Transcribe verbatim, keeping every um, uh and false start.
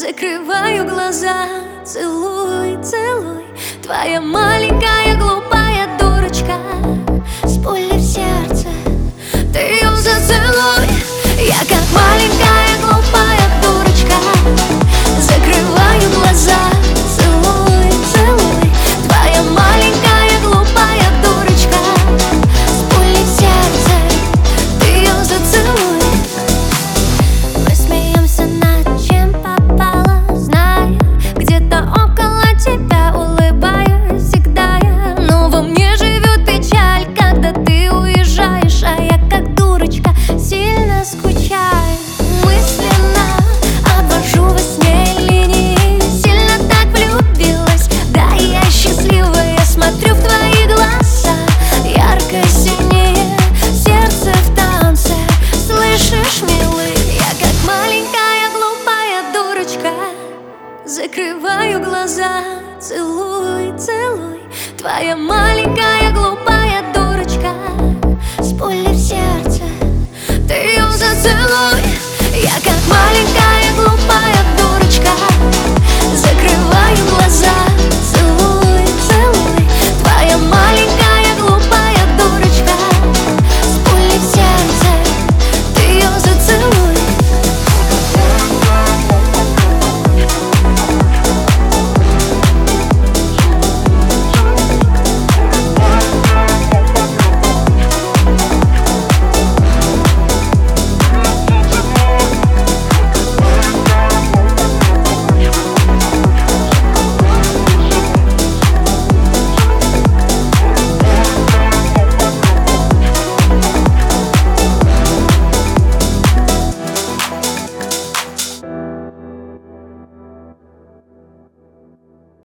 Закрываю глаза, целуй, целуй. Твоя маленькая глупая дурочка с пулей в сердце, ты ее зацелуй. Я как маленькая глупая дурочка, закрываю глаза, целуй, целуй. Твоя маленькая глупая дурочка с пулей в сердце, ты ее зацелуй. Мы смеемся над чем попало, зная, где-то около тебя улыбаюсь всегда я. Но во мне живет печаль, когда ты уезжаешь, а я как дурочка сильно скучаю. Мысленно обвожу во сне линии, сильно так влюбилась, да я счастливая. Смотрю в твои глаза, ярко-синие, сердце в танце, слышишь, милый? Я как маленькая глупая дурочка, закрываю глаза, целуй, целуй. Твоя маленькая глупая дурочка с пулей в сердце, ты ее зацелуй.